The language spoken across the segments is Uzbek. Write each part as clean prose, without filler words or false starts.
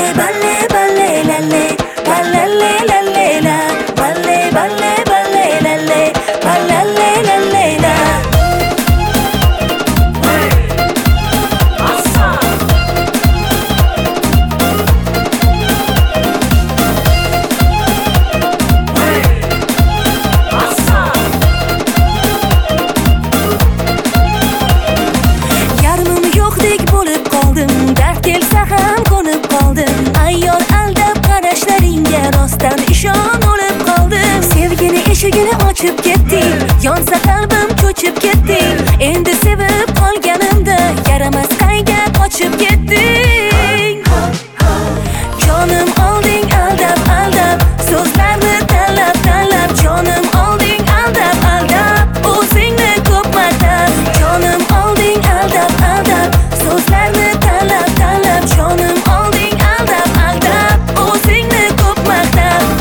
Eshigini ochib ketding, yonsa qalbim ko'chib ketding. Endi sevib qolganimda yaramas qayga qochib ketding. Jonim olding aldab aldab, so'zlarni tanlab tanlab. Jonim olding aldab aldab, o'zingni ko'p maqtab. Jonim olding aldab aldab, so'zlarni tanlab tanlab. Jonim olding aldab aldab, o'zingni ko'p maqtab.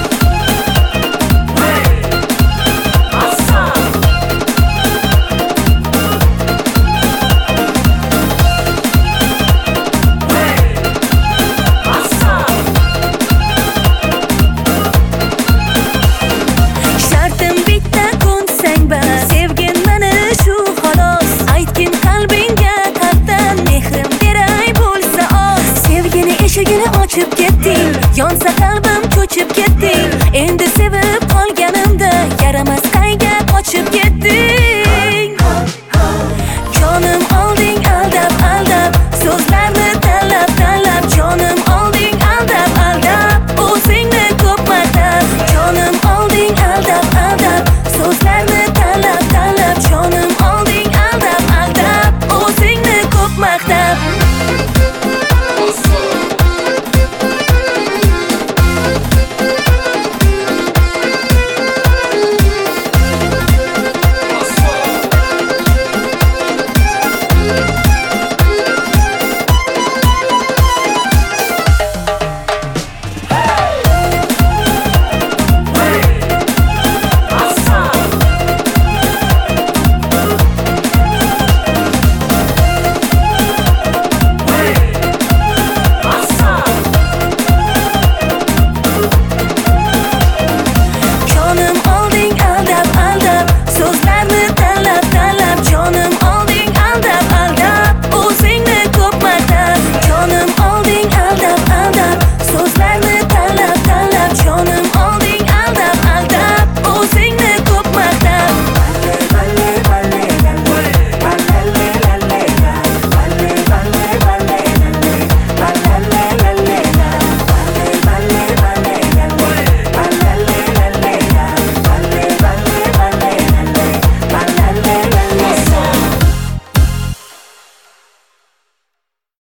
Eshigini ochib ketding, yonsa qalbim ko'chib ketding. Endi sevib qolganimda yaramas qayga qochib ketding.